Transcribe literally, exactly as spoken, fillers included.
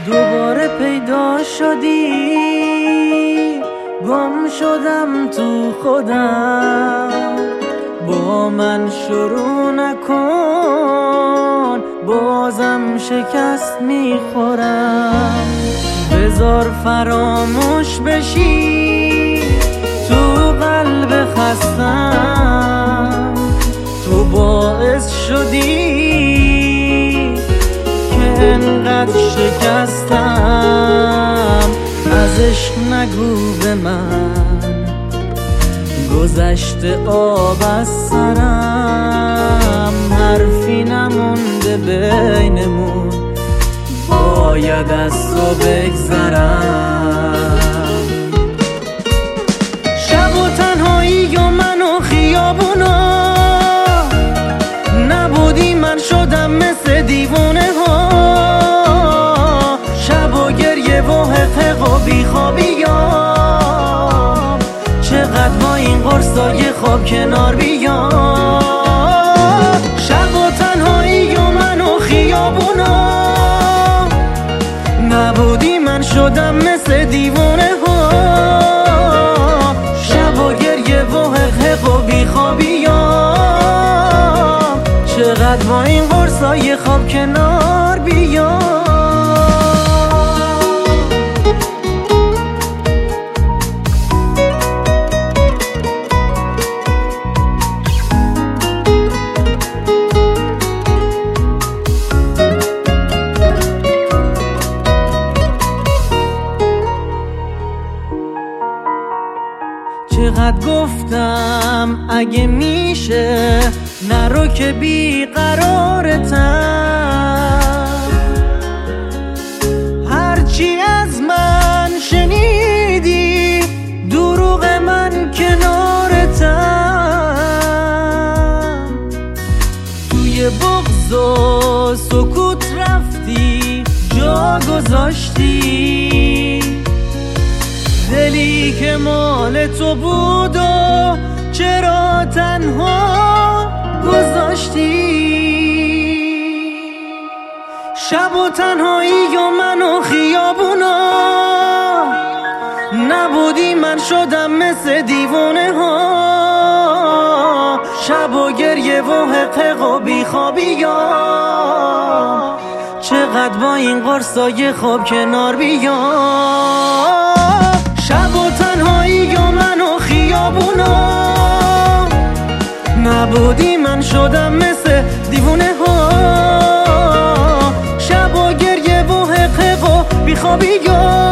دوباره پیدا شدی، گم شدم تو خودم. با من شروع نکن، بازم شکست میخورم. بذار فراموش بشی تو قلب خستم. تو باعث شدی که انقدر شکستم. از عشق نگو به من، گذشته آب از سرم. حرفی نمونده بینمون، باید از تو بگذرم. شب و تنهایی و من و خیابونا، نبودی من شدم مثل دیوونه ها. شب و گریه و حقق و بیخوابیام، چقدر با این قرصای خواب کنار بیام. شب و تنهایی و من و خیابونا، نبودی من شدم مثل دیوونه ها. شب و گریه و حقق و بیخوابیام، چقدر با این قرصای خواب کنار بیام. چقدر گفتم اگه میشه نرو که بیقرارتم. هرچی از من شنیدی دروغ من کنارتم. توی بغض و سکوت رفتی جا گذاشتی. دلی که مال تو بود و چرا تنها گذاشتی. شب و تنهایی و من و خیابونا، نبودی من شدم مثل دیوونه ها. شب و گریه و حقق و بیخوابیام، چقدر با این قرصای خواب کنار بیام. شب و تنهایی و من و خیابونا، نبودی من شدم مثل دیوونه ها. شب و گریه و حقق و بیخوابیام،